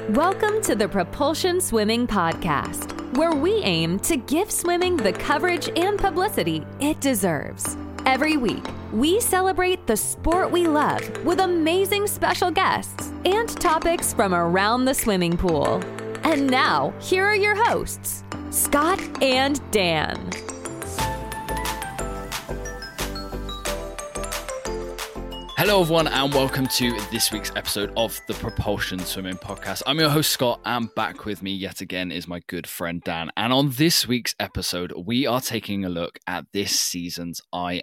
Welcome to the Propulsion Swimming Podcast, where we aim to give swimming the coverage and publicity it deserves. Every week, we celebrate the sport we love with amazing special guests and topics from around the swimming pool. And now, here are your hosts, Scott and Dan. Hello everyone and welcome to this week's episode of the Propulsion Swimming Podcast. I'm your host Scott, and back with me yet again is my good friend Dan. And on this week's episode, we are taking a look at this season's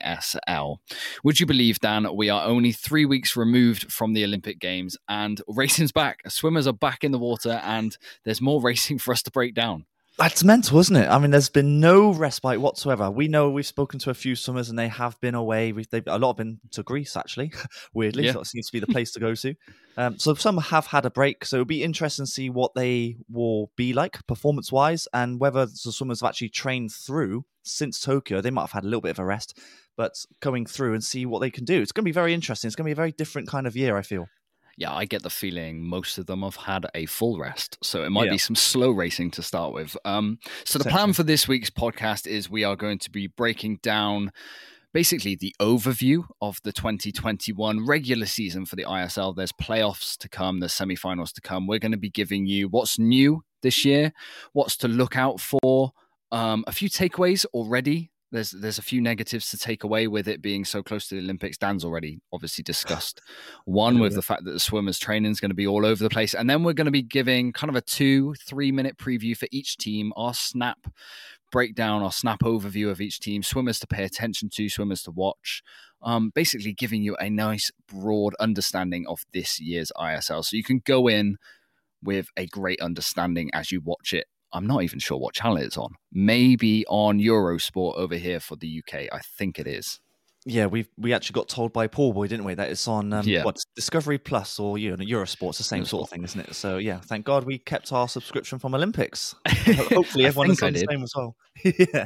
ISL. Would you believe, Dan, we are only 3 weeks removed from the Olympic Games and racing's back. Swimmers are back in the water and there's more racing for us to break down. That's mental, isn't it? I mean, there's been no respite whatsoever. We know we've spoken to a few swimmers and they have been away. A lot have been to Greece, actually, weirdly. Yeah. So it seems to be the place to go to. So some have had a break. So it'll be interesting to see what they will be like performance-wise and whether the swimmers have actually trained through since Tokyo. They might have had a little bit of a rest, but going through and see what they can do. It's going to be very interesting. It's going to be a very different kind of year, I feel. Yeah, I get the feeling most of them have had a full rest. So it might be some slow racing to start with. So the plan for this week's podcast is we are going to be breaking down basically the overview of the 2021 regular season for the ISL. There's playoffs to come, there's semifinals to come. We're going to be giving you what's new this year, what's to look out for, a few takeaways already. There's a few negatives to take away with it being so close to the Olympics. Dan's already obviously discussed one with the fact that the swimmers' training is going to be all over the place. And then we're going to be giving kind of a 2-3 minute preview for each team, our snap breakdown, our snap overview of each team, swimmers to pay attention to, swimmers to watch, basically giving you a nice broad understanding of this year's ISL. So you can go in with a great understanding as you watch it. I'm not even sure what channel it's on. Maybe on Eurosport over here for the UK. I think it is. Yeah, we actually got told by Paul Boy, didn't we, that it's on Discovery Plus or Eurosport. It's the same sort of thing, isn't it? So yeah, thank God we kept our subscription from Olympics. Hopefully everyone is on the same as well. Yeah.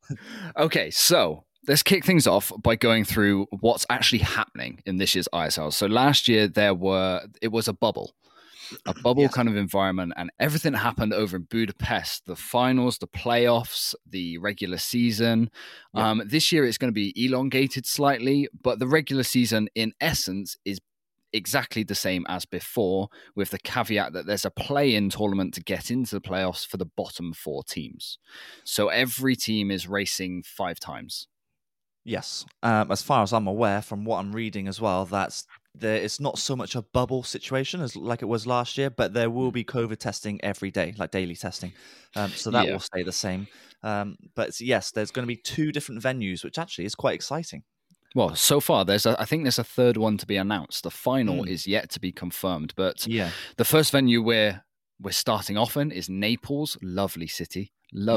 Okay, so let's kick things off by going through what's actually happening in this year's ISL. So last year it was a bubble kind of environment, and everything happened over in Budapest, the finals, the playoffs, the regular season. This year it's going to be elongated slightly, but the regular season in essence is exactly the same as before, with the caveat that there's a play-in tournament to get into the playoffs for the bottom 4 teams. So every team is racing 5 times. Yes. As far as I'm aware, from what I'm reading as well, it's not so much a bubble situation as like it was last year, but there will be COVID testing every day, like daily testing. So that will stay the same. But yes, there's going to be 2 different venues, which actually is quite exciting. Well, so far, I think there's a third one to be announced. The final is yet to be confirmed, but the first venue we're starting off in is Naples, lovely city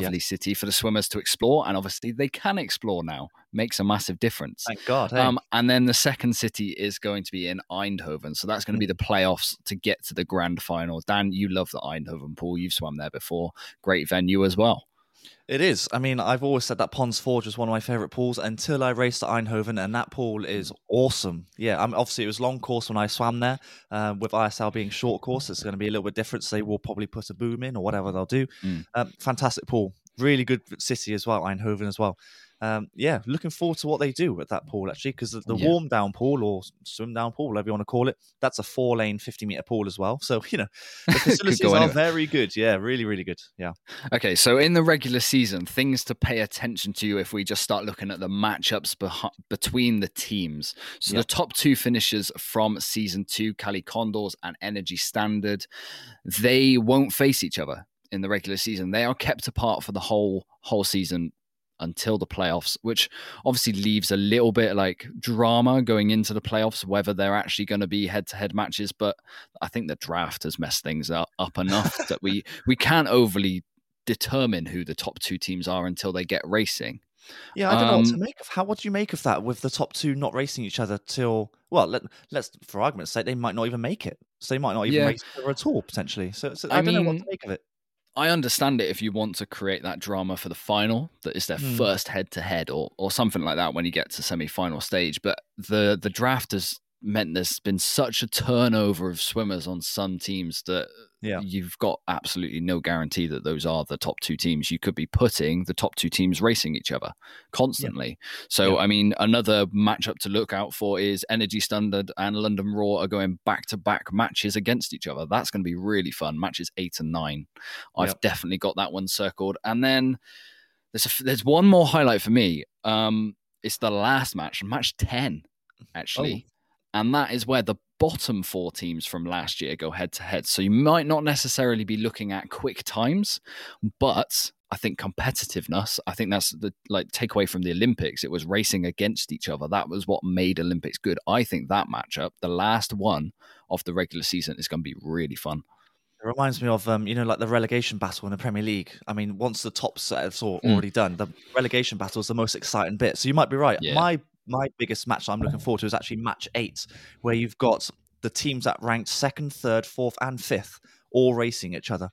for the swimmers to explore, and obviously they can explore now. Makes a massive difference. Thank God. Hey. And then the second city is going to be in Eindhoven, so that's going to be the playoffs to get to the grand final. Dan, you love the Eindhoven pool. You've swum there before. Great venue as well. It is. I mean, I've always said that Pons Forge was one of my favourite pools until I raced at Eindhoven, and that pool is awesome. Yeah, obviously it was long course when I swam there. With ISL being short course, it's going to be a little bit different. So they will probably put a boom in or whatever they'll do. Fantastic pool. Really good city as well, Eindhoven as well. Looking forward to what they do with that pool, actually, because the warm down pool or swim down pool, whatever you want to call it, that's a 4-lane, 50-meter pool as well. So, the facilities are very good. Yeah, really, really good. Yeah. Okay, so in the regular season, things to pay attention to if we just start looking at the matchups between the teams. So the top 2 finishers from season 2, Cali Condors and Energy Standard, they won't face each other in the regular season. They are kept apart for the whole season until the playoffs, which obviously leaves a little bit like drama going into the playoffs, whether they're actually going to be head-to-head matches. But I think the draft has messed things up enough that we can't overly determine who the top 2 teams are until they get racing. Yeah, I don't know what to make of. What do you make of that with the top 2 not racing each other till, well, let's for argument's sake, they might not even make it. So they might not even race each other at all, potentially. So I don't know what to make of it. I understand it if you want to create that drama for the final, that is their first head-to-head or something like that when you get to semi-final stage. But the draft has meant there's been such a turnover of swimmers on some teams that you've got absolutely no guarantee that those are the top two teams. You could be putting the top two teams racing each other constantly. Yeah. So, I mean, another matchup to look out for is Energy Standard and London Raw are going back-to-back matches against each other. That's going to be really fun. Matches 8 and 9. I've definitely got that one circled. And then there's one more highlight for me. It's the last match 10, actually. Oh. And that is where the bottom 4 teams from last year go head to head. So you might not necessarily be looking at quick times, but I think competitiveness, I think that's the takeaway from the Olympics. It was racing against each other. That was what made Olympics good. I think that matchup, the last one of the regular season, is going to be really fun. It reminds me of, like the relegation battle in the Premier League. I mean, once the top set is already done, the relegation battle is the most exciting bit. So you might be right. Yeah. My biggest match I'm looking forward to is actually match 8, where you've got the teams that ranked 2nd, 3rd, 4th, and 5th all racing each other.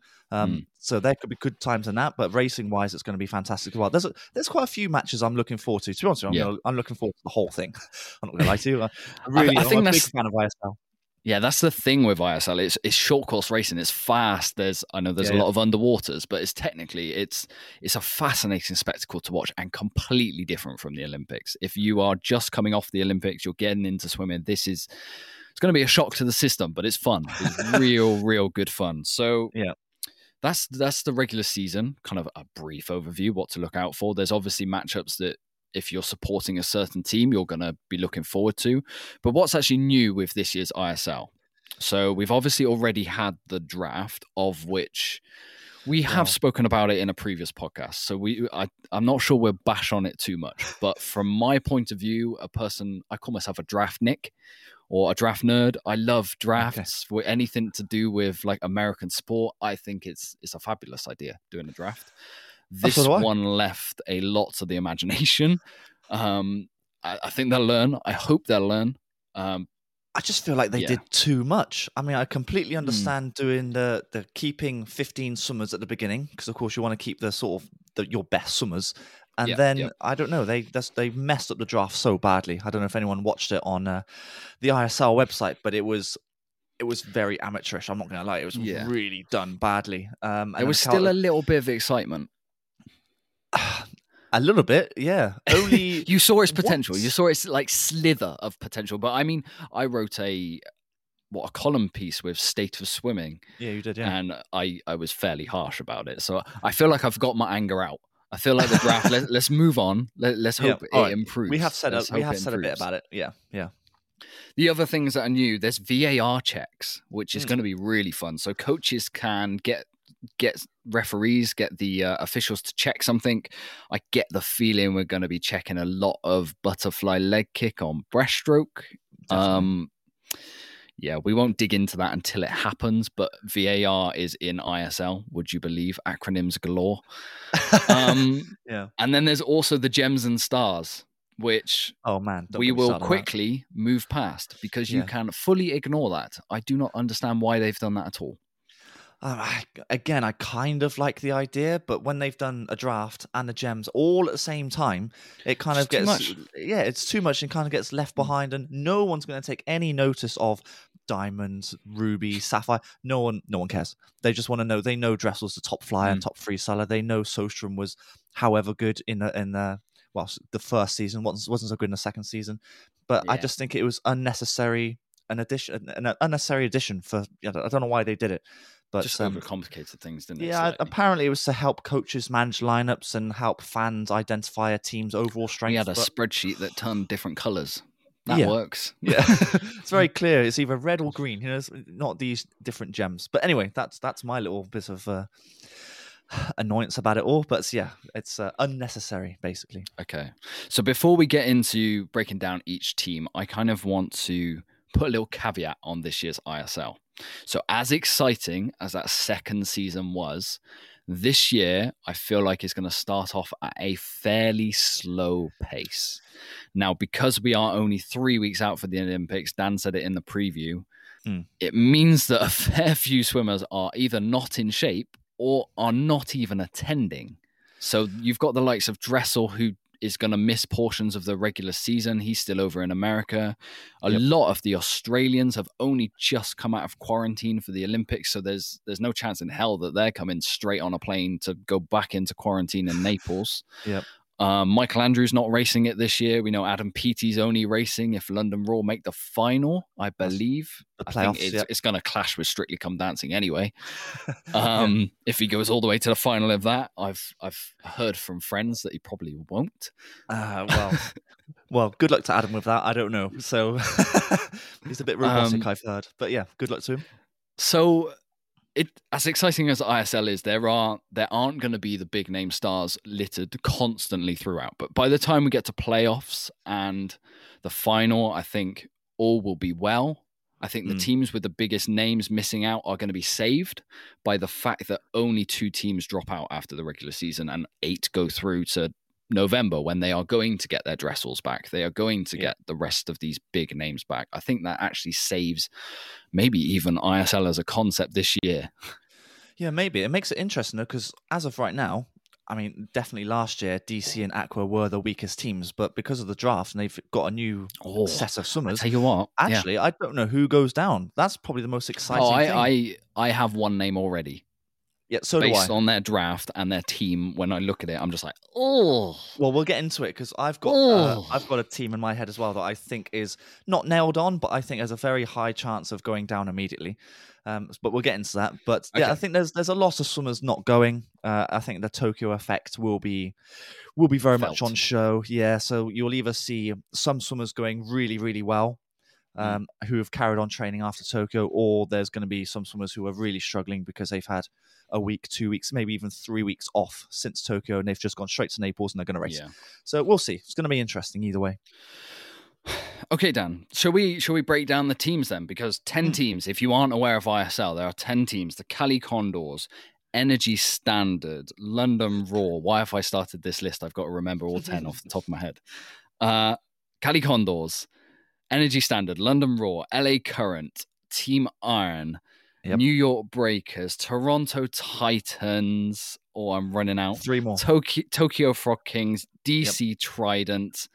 So there could be good times in that, but racing-wise, it's going to be fantastic as well. There's quite a few matches I'm looking forward to. To be honest with you, I'm looking forward to the whole thing. I'm not going to lie to you. I'm a big fan of ISL. Yeah, that's the thing with ISL. It's short course racing. It's fast. I know there's a lot of underwaters, but it's a fascinating spectacle to watch and completely different from the Olympics. If you are just coming off the Olympics, you're getting into swimming. It's going to be a shock to the system, but it's fun. It's real good fun. So that's the regular season. Kind of a brief overview, what to look out for. There's obviously matchups that, if you're supporting a certain team, you're going to be looking forward to. But what's actually new with this year's ISL? So we've obviously already had the draft, of which we have spoken about it in a previous podcast. So I'm not sure we'll bash on it too much. But from my point of view, I call myself a draft Nick or a draft nerd. I love drafts with anything to do with like American sport. I think it's a fabulous idea doing a draft. This one left a lot to the imagination. I think they'll learn. I hope they'll learn. I just feel like they did too much. I mean, I completely understand doing the keeping 15 swimmers at the beginning, because of course you want to keep the sort of your best swimmers. And then I don't know, they messed up the draft so badly. I don't know if anyone watched it on the ISL website, but it was very amateurish. I'm not going to lie, it was really done badly. There was still a little bit of excitement. A little bit, yeah. Only you saw its potential. You saw its like slither of potential. But I mean, I wrote a column piece with State of Swimming. Yeah, you did. Yeah, and I was fairly harsh about it. So I feel like I've got my anger out. I feel like the draft. let's move on. Let's hope it improves. We have said a bit about it. Yeah. The other things that are new, there's VAR checks, which is going to be really fun. So coaches can get referees, get the officials to check something. I get the feeling we're going to be checking a lot of butterfly leg kick on breaststroke. We won't dig into that until it happens, but VAR is in ISL, would you believe? Acronyms galore. And then there's also the gems and stars, which we will quickly move past, because you can fully ignore that. I do not understand why they've done that at all. Again, I kind of like the idea, but when they've done a draft and the gems all at the same time, it kind of gets it's too much and kind of gets left behind, and no one's going to take any notice of diamonds, ruby, sapphire. No one cares. They just want to know. They know Dressel's the top flyer and top freestyler. They know Sostrom was however good in the first season, wasn't so good in the second season. But I just think it was unnecessary. An unnecessary addition for. I don't know why they did it. But just overcomplicated things, didn't it? Yeah, apparently it was to help coaches manage lineups and help fans identify a team's overall strength. We had a spreadsheet that turned different colours. That works. Yeah, it's very clear. It's either red or green. It's not these different gems. But anyway, that's my little bit of annoyance about it all. But it's unnecessary, basically. Okay, so before we get into breaking down each team, I kind of want to put a little caveat on this year's ISL. So as exciting as that second season was, this year I feel like it's going to start off at a fairly slow pace. Now, because we are only 3 weeks out for the Olympics, Dan said it in the preview, it means that a fair few swimmers are either not in shape or are not even attending. So you've got the likes of Dressel, who is going to miss portions of the regular season. He's still over in America. A lot of the Australians have only just come out of quarantine for the Olympics, so there's no chance in hell that they're coming straight on a plane to go back into quarantine in Naples. Michael Andrews not racing it this year. We know Adam Peaty's only racing if London Raw make the final, I believe. The playoffs, I think it's going to clash with Strictly Come Dancing anyway. If he goes all the way to the final of that, I've heard from friends that he probably won't. Well, good luck to Adam with that. I don't know. So he's a bit robotic, I've heard. But yeah, good luck to him. So as exciting as ISL is, there aren't going to be the big name stars littered constantly throughout. But by the time we get to playoffs and the final, I think all will be well. I think the teams with the biggest names missing out are going to be saved by the fact that only 2 teams drop out after the regular season and 8 go through to November when they are going to get their dressels back. They are going to get the rest of these big names back. I think that actually saves maybe even ISL as a concept this year. Yeah, maybe. It makes it interesting though, because as of right now, I mean, definitely last year, DC and Aqua were the weakest teams, but because of the draft and they've got a new set of swimmers. I tell you what, actually, I don't know who goes down. That's probably the most exciting thing. I have one name already. Yeah, so do I. Based on their draft and their team, when I look at it, I'm just like, oh. Well, we'll get into it because I've got a team in my head as well that I think is not nailed on, but I think has a very high chance of going down immediately. But we'll get into that. But yeah, I think there's a lot of swimmers not going. I think the Tokyo effect will be very much on show. Yeah, so you'll either see some swimmers going really, really well, who have carried on training after Tokyo, or there's going to be some swimmers who are really struggling because they've had a week, 2 weeks, maybe even 3 weeks off since Tokyo, and they've just gone straight to Naples and they're going to race. Yeah. So we'll see. It's going to be interesting either way. Okay, Dan, shall we break down the teams then? Because 10 teams, if you aren't aware of ISL, there are 10 teams. The Cali Condors, Energy Standard, London Raw. Why have I started this list? I've got to remember all 10 off the top of my head. Cali Condors, Energy Standard, London Raw, LA Current, Team Iron, New York Breakers, Toronto Titans, I'm running out. 3 more. Tokyo Frog Kings, DC Trident,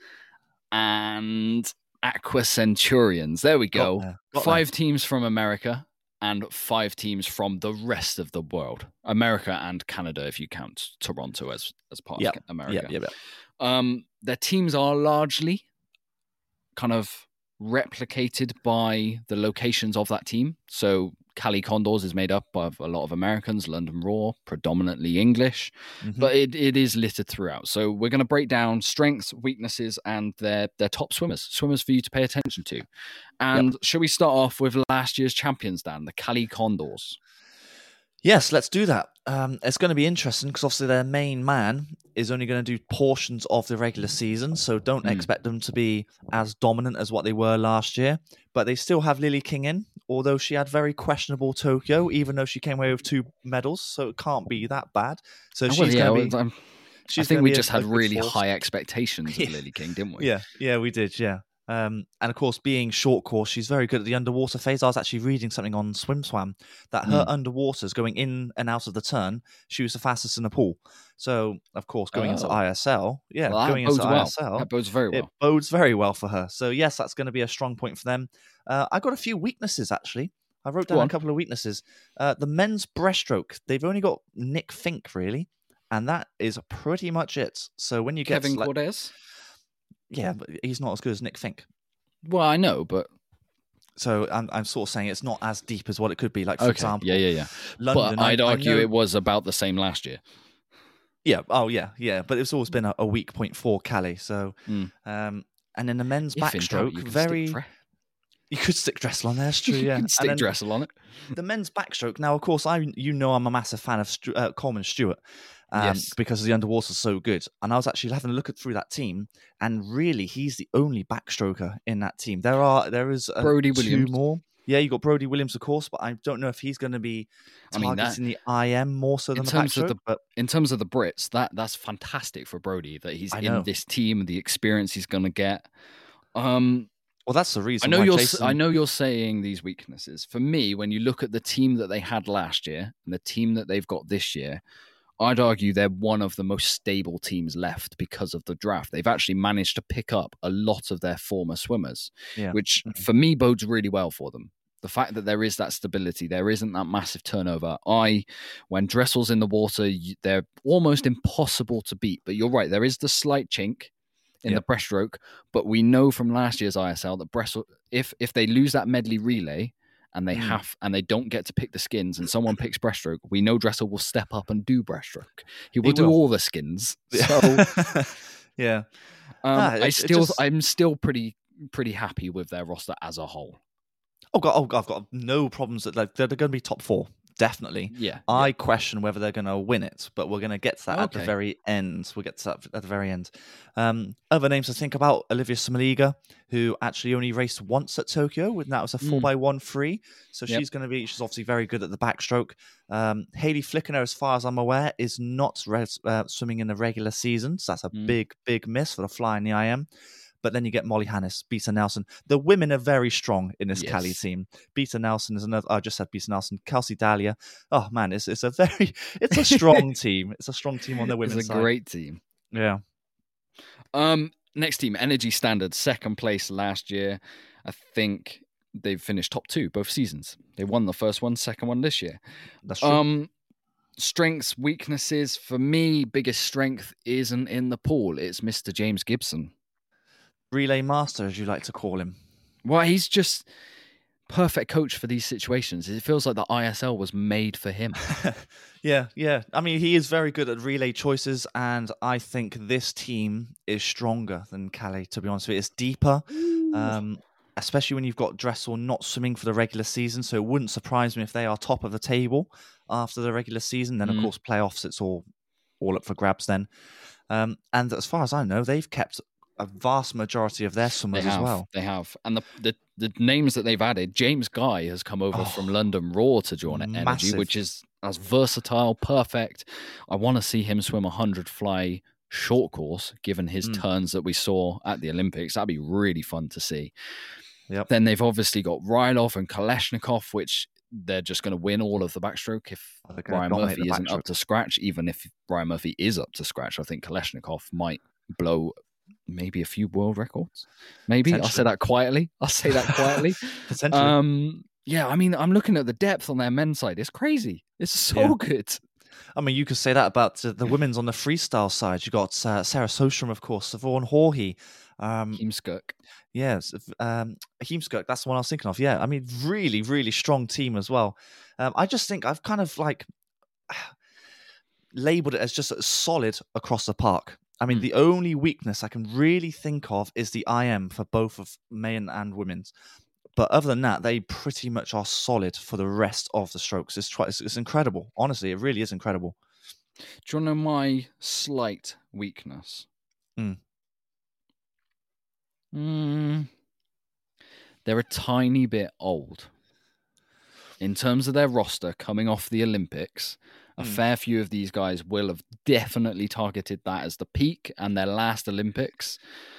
and Aqua Centurions. There we go. Got 5 teams from America and 5 teams from the rest of the world. America and Canada, if you count Toronto as part of America. Their teams are largely kind of replicated by the locations of that team. So Cali Condors is made up of a lot of Americans, London Raw, predominantly English, but it is littered throughout. So we're going to break down strengths, weaknesses, and their top swimmers for you to pay attention to. And shall we start off with last year's champions, Dan, the Cali Condors? Yes, let's do that. It's going to be interesting because obviously their main man is only going to do portions of the regular season, so don't expect them to be as dominant as what they were last year. But they still have Lily King in, although she had very questionable Tokyo, even though she came away with 2 medals, so it can't be that bad. So she's going to be... I think we just had really high expectations of Lily King, didn't we? Yeah, we did, yeah. And of course, being short course, she's very good at the underwater phase. I was actually reading something on SwimSwam that her underwaters going in and out of the turn, she was the fastest in the pool. So, of course, going into ISL, ISL, that bodes very well. It bodes very well for her. So, yes, that's going to be a strong point for them. I got a few weaknesses, actually. I wrote down a couple of weaknesses. The men's breaststroke, they've only got Nick Fink, really. And that is pretty much it. So, when you get Kevin Cordes? Yeah, but he's not as good as Nick Fink. Well, I know, but... So I'm sort of saying it's not as deep as what it could be. Like, for example... Yeah. London, but I'd argue it was about the same last year. Yeah, yeah. But it's always been a weak point for Cali. So, and in the men's backstroke, you could stick Dressel on there, that's true, yeah. You could stick Dressel on it. The men's backstroke, now, of course, I'm a massive fan of Coleman Stewart. Because the underwater's so good. And I was actually having a look through that team, and really, he's the only backstroker in that team. There is Brody Williams. 2 more. Yeah, you got Brody Williams, of course, but I don't know if he's going to be targeting the IM more so than the backstroke. In terms of the Brits, that's fantastic for Brody that he's in this team, the experience he's going to get. Well, that's the reason. I know you're saying these weaknesses. For me, when you look at the team that they had last year and the team that they've got this year, I'd argue they're one of the most stable teams left because of the draft. They've actually managed to pick up a lot of their former swimmers, which for me bodes really well for them. The fact that there is that stability, there isn't that massive turnover. When Dressel's in the water, they're almost impossible to beat. But you're right, there is the slight chink in the breaststroke. But we know from last year's ISL that Dressel, if they lose that medley relay, and they don't get to pick the skins and someone picks breaststroke, we know Dressel will step up and do breaststroke. He will do all the skins. So yeah. I'm still pretty happy with their roster as a whole. I've got no problems that they're going to be top 4. Definitely. Yeah. I question whether they're going to win it, but we're going to get to that at the very end. We'll get to that at the very end. Other names to think about, Olivia Smoliga, who actually only raced once at Tokyo, and that was a 4x1 free. So she's obviously very good at the backstroke. Hayley Flickener, as far as I'm aware, is not swimming in the regular season. So that's a big miss for the fly in the IM. But then you get Molly Hannes, Beta Nelson. The women are very strong in this Cali team. Beta Nelson is another. I just said Beta Nelson. Kelsey Dahlia. Oh man, it's a strong team. It's a strong team on the women's side. It's a great team. Yeah. Next team, Energy Standard, second place last year. I think they've finished top 2 both seasons. They won the first one, second one this year. That's true. Strengths, weaknesses. For me, biggest strength isn't in the pool. It's Mr. James Gibson. Relay master, as you like to call him. Well, he's just perfect coach for these situations. It feels like the ISL was made for him. Yeah. I mean, he is very good at relay choices, and I think this team is stronger than Calais, to be honest with you. It's deeper, especially when you've got Dressel not swimming for the regular season, so it wouldn't surprise me if they are top of the table after the regular season. Then, of course, playoffs, it's all up for grabs then. And as far as I know, they've kept a vast majority of their swimmers as well. They have. And the names that they've added, James Guy has come over from London Raw to join Energy, which is as versatile, perfect. I want to see him swim 100 fly short course, given his turns that we saw at the Olympics. That'd be really fun to see. Yep. Then they've obviously got Rylov and Kalashnikov, which they're just going to win all of the backstroke if Ryan Murphy isn't up to scratch. Even if Ryan Murphy is up to scratch, I think Kalashnikov might blow maybe a few world records. Maybe I'll say that quietly. Potentially. Yeah, I mean, I'm looking at the depth on their men's side. It's crazy. It's so good. I mean, you could say that about the women's on the freestyle side. You got Sarah Sostrom, of course, Siobhan Haughey, Heemskirk. Yes, Heemskirk. That's the one I was thinking of. Yeah, I mean, really, really strong team as well. I just think I've kind of like labeled it as just solid across the park. I mean, the only weakness I can really think of is the IM for both of men and women's. But other than that, they pretty much are solid for the rest of the strokes. It's incredible. Honestly, it really is incredible. Do you want to know my slight weakness? They're a tiny bit old. In terms of their roster coming off the Olympics, a fair few of these guys will have definitely targeted that as the peak and their last Olympics.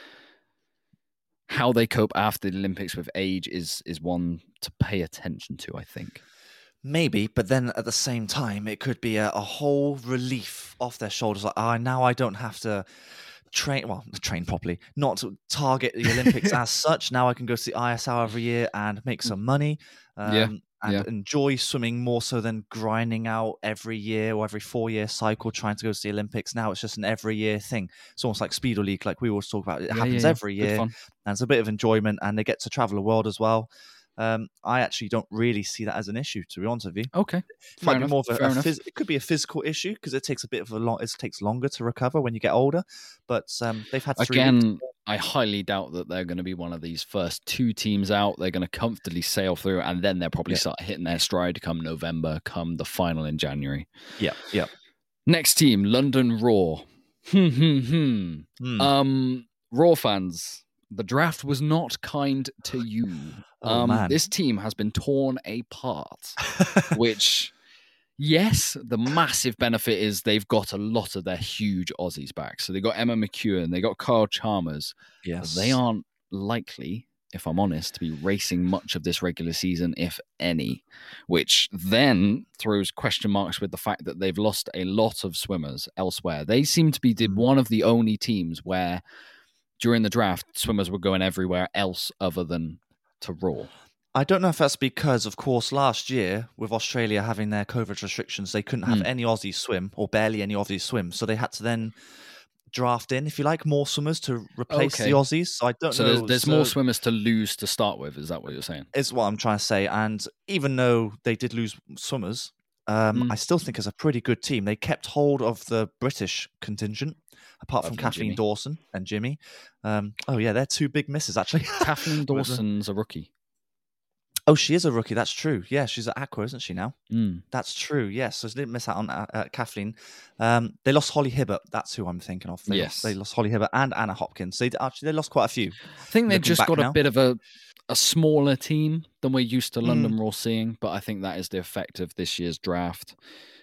How they cope after the Olympics with age is one to pay attention to, I think. Maybe, but then at the same time, it could be a whole relief off their shoulders. Like, now I don't have to train properly, not to target the Olympics as such. Now I can go to the ISL every year and make some money. Enjoy swimming more so than grinding out every year or every 4-year cycle trying to go to the Olympics. Now it's just an every year thing. It's almost like Speedo League, like we always talk about. It happens every year, and it's a bit of enjoyment, and they get to travel the world as well. I actually don't really see that as an issue, to be honest with you. Okay, it might be more of it could be a physical issue because it takes a bit of it takes longer to recover when you get older. But they've had 3 weeks. I highly doubt that they're going to be one of these first 2 teams out. They're going to comfortably sail through, and then they'll probably start hitting their stride come November, come the final in January. Yeah. Next team, London Raw. Raw fans, the draft was not kind to you. This team has been torn apart, which... Yes, the massive benefit is they've got a lot of their huge Aussies back. So they got Emma McEwen, they got Kyle Chalmers. Yes. They aren't likely if I'm honest, to be racing much of this regular season, if any, which then throws question marks with the fact that they've lost a lot of swimmers elsewhere. They seem to be one of the only teams where during the draft, swimmers were going everywhere else other than to Raw. I don't know if that's because, of course, last year, with Australia having their COVID restrictions, they couldn't have any Aussies swim, or barely any Aussies swim. So they had to then draft in, if you like, more swimmers to replace the Aussies. So I don't know. So there's more swimmers to lose to start with. Is that what you're saying? Is what I'm trying to say. And even though they did lose swimmers, I still think it's a pretty good team. They kept hold of the British contingent, apart from Kathleen Dawson and Jimmy. They're two big misses, actually. Kathleen Dawson's a rookie. Oh, she is a rookie. That's true. Yeah, she's at Aqua, isn't she now? That's true. Yes, so they didn't miss out on Kathleen. They lost Holly Hibbert. That's who I'm thinking of. They lost Holly Hibbert and Anna Hopkins. They lost quite a few. I think they've just got a bit of a smaller team than we're used to London Raw seeing, but I think that is the effect of this year's draft.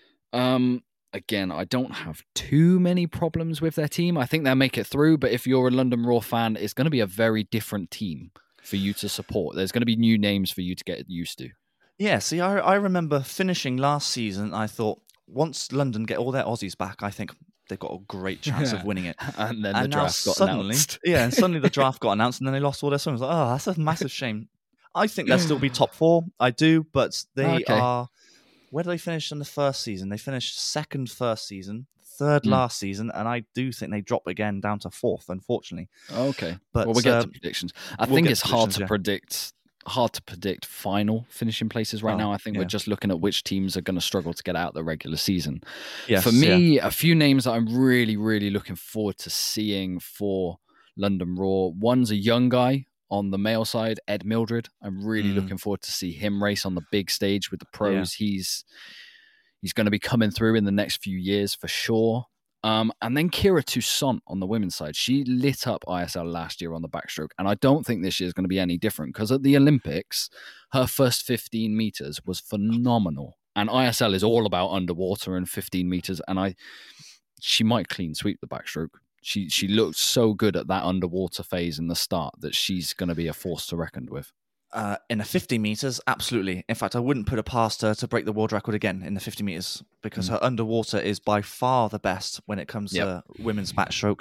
Again, I don't have too many problems with their team. I think they'll make it through, but if you're a London Raw fan, it's going to be a very different team for you to support. There's going to be new names for you to get used to. Yeah, see, I remember finishing last season, I thought, once London get all their Aussies back, I think they've got a great chance of winning it. And then the draft got announced. Yeah, and suddenly the draft got announced, and then they lost all their swimmers. Like, oh, that's a massive shame. I think they'll still be top 4. I do, but they are... Where did they finish in the first season? They finished second first season, third last season, and I do think they drop again down to 4th, unfortunately. Okay. But we'll get to predictions. I think it's hard to predict final finishing places right now. I think we're just looking at which teams are going to struggle to get out the regular season. Yes, for me, a few names that I'm really, really looking forward to seeing for London Raw. One's a young guy on the male side, Ed Mildred. I'm really looking forward to see him race on the big stage with the pros. Yeah. He's going to be coming through in the next few years for sure. And then Kira Toussaint on the women's side. She lit up ISL last year on the backstroke, and I don't think this year is going to be any different because at the Olympics, her first 15 meters was phenomenal. And ISL is all about underwater and 15 meters, and she might clean sweep the backstroke. She looked so good at that underwater phase in the start that she's going to be a force to reckon with. In the 50 meters, absolutely. In fact, I wouldn't put it past her to break the world record again in the 50 meters because her underwater is by far the best when it comes to women's backstroke.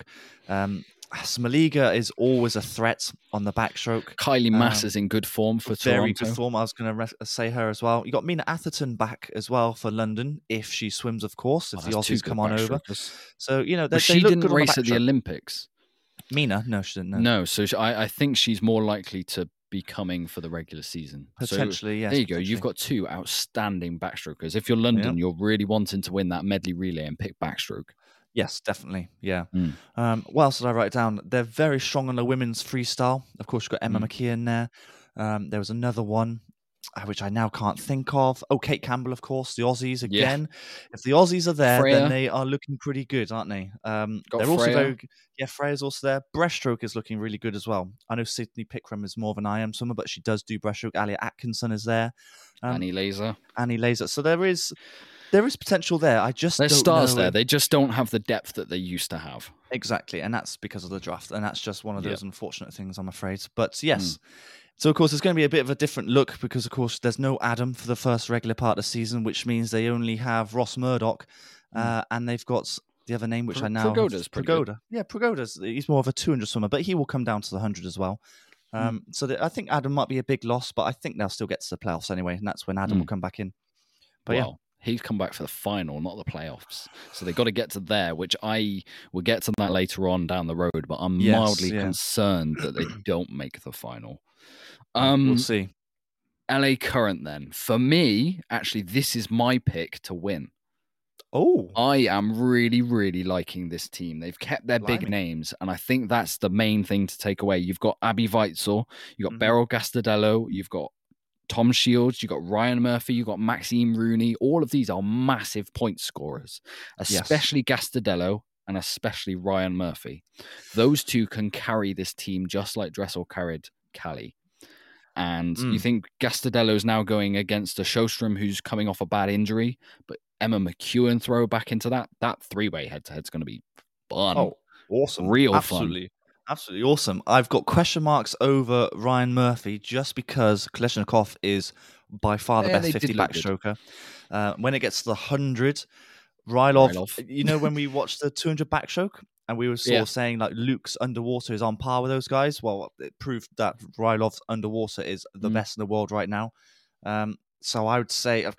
Smaliga is always a threat on the backstroke. Kylie Mass is in good form for Toronto. Very good form. I was going to say her as well. You got Mina Atherton back as well for London if she swims, of course. If the Aussies come on over, so she didn't race at the Olympics. Mina, no, she didn't. No, so I think she's more likely to be coming for the regular season. Potentially, yes. There you go. You've got 2 outstanding backstrokers. If you're London, you're really wanting to win that medley relay and pick backstroke. Yes, definitely. Yeah. What else did I write down? They're very strong on the women's freestyle. Of course, you've got Emma McKeon there. There was another one, which I now can't think of. Oh, Kate Campbell, of course, the Aussies again. Yeah. If the Aussies are there, Freya, then they are looking pretty good, aren't they? They're also very good. Yeah, Freya's also there. Breaststroke is looking really good as well. I know Sydney Pickram is more of an IM swimmer, but she does do breaststroke. Alia Atkinson is there. Annie Laser. So there is potential there. There's stars there. They just don't have the depth that they used to have. Exactly, and that's because of the draft. And that's just one of those unfortunate things, I'm afraid. But yes. So, of course, it's going to be a bit of a different look because, of course, there's no Adam for the first regular part of the season, which means they only have Ross Murdoch, and they've got the other name, which I now... Pagoda. Yeah, Pagoda's. He's more of a 200 swimmer, but he will come down to the 100 as well. I think Adam might be a big loss, but I think they'll still get to the playoffs anyway, and that's when Adam will come back in. But he's come back for the final, not the playoffs. So they've got to get to there, which I will get to that later on down the road, but I'm mildly concerned that they don't make the final. We'll see. LA Current then. For me, actually, this is my pick to win. Oh. I am really, really liking this team. They've kept their big names, and I think that's the main thing to take away. You've got Abby Weitzel, you've got Beryl Gastadello, you've got Tom Shields, you've got Ryan Murphy, you've got Maxime Rooney. All of these are massive point scorers, especially Gastadello and especially Ryan Murphy. Those two can carry this team just like Dressel carried Callie. And you think Gastadello's now going against a Sjostrom who's coming off a bad injury, but Emma McEwen throw back into that 3-way head-to-head's going to be fun. Oh, awesome. Real fun. Absolutely awesome. I've got question marks over Ryan Murphy just because Kolesnikov is by far the best 50 backstroker. When it gets to the 100, Rylov, you know, when we watched the 200 backstroke and we were sort of saying like Luke's underwater is on par with those guys, well, it proved that Rylov's underwater is the best in the world right now. So I would say,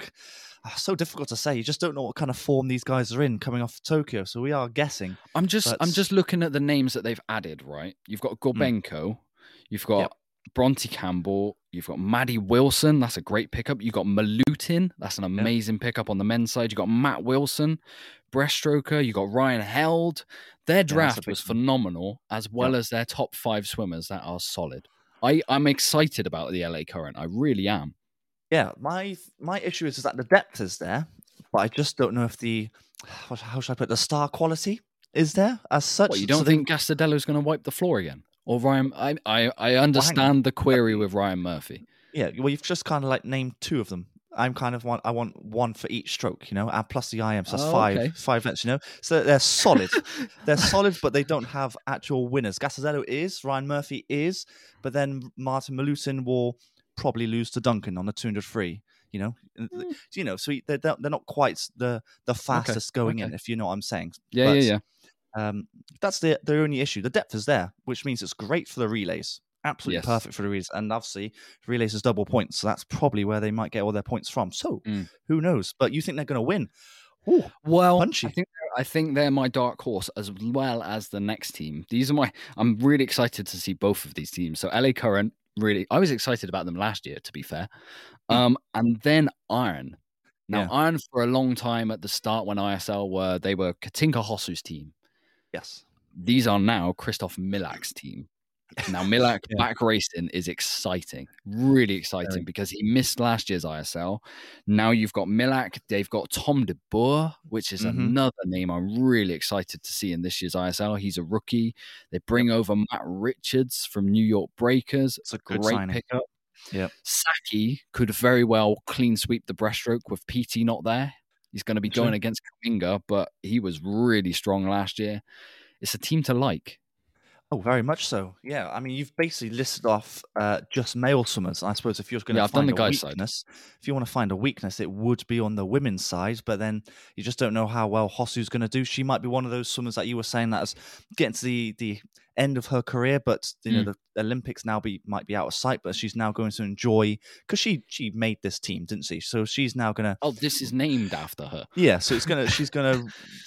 so difficult to say. You just don't know what kind of form these guys are in coming off Tokyo. So we are guessing. I'm just looking at the names that they've added. Right, you've got Gorbenko, you've got Bronte Campbell, you've got Maddie Wilson. That's a great pickup. You've got Malutin. That's an amazing pickup on the men's side. You've got Matt Wilson, breaststroker. You've got Ryan Held. Their draft was phenomenal, as well as their top 5 swimmers that are solid. I'm excited about the LA Current. I really am. Yeah, my issue is that the depth is there, but I just don't know if how should I put the star quality is there as such. What, you don't think Gastadello's going to wipe the floor again? Or Ryan? I understand the query with Ryan Murphy. Yeah, well, you've just kind of like named 2 of them. I want one for each stroke, you know, and plus the IM, so that's 5 events, you know. So they're solid. They're solid, but they don't have actual winners. Gastadello is, Ryan Murphy is, but then Martin Malutin will probably lose to Duncan on the 200 free, you know. So they're not quite the fastest going in, if you know what I'm saying. Yeah. That's their only issue. The depth is there, which means it's great for the relays. Absolutely perfect for the relays. And obviously, relays is double points, so that's probably where they might get all their points from. So who knows? But you think they're going to win? Ooh, well, punchy. I think they're my dark horse as well as the next team. I'm really excited to see both of these teams. So LA Current, really, I was excited about them last year, to be fair. And then Iron. Now, Iron for a long time at the start when ISL they were Katinka Hossu's team. Yes. These are now Christoph Milak's team. Now, Milak back racing is exciting, really exciting, because he missed last year's ISL. Now you've got Milak, they've got Tom de Boer, which is another name I'm really excited to see in this year's ISL. He's a rookie. They bring over Matt Richards from New York Breakers. It's a great pickup. Yep. Saki could very well clean sweep the breaststroke with PT not there. He's going to be going against Kaminga, but he was really strong last year. It's a team to like. Oh, very much so. Yeah, I mean, you've basically listed off just male swimmers. I suppose if you're going to find a weakness, if you want to find a weakness, it would be on the women's side. But then you just don't know how well Hossu's going to do. She might be one of those swimmers that you were saying that is getting to the end of her career, but you know the Olympics now might be out of sight. But she's now going to enjoy because she made this team, didn't she? So she's now going to. Oh, this is named after her. Yeah, so she's gonna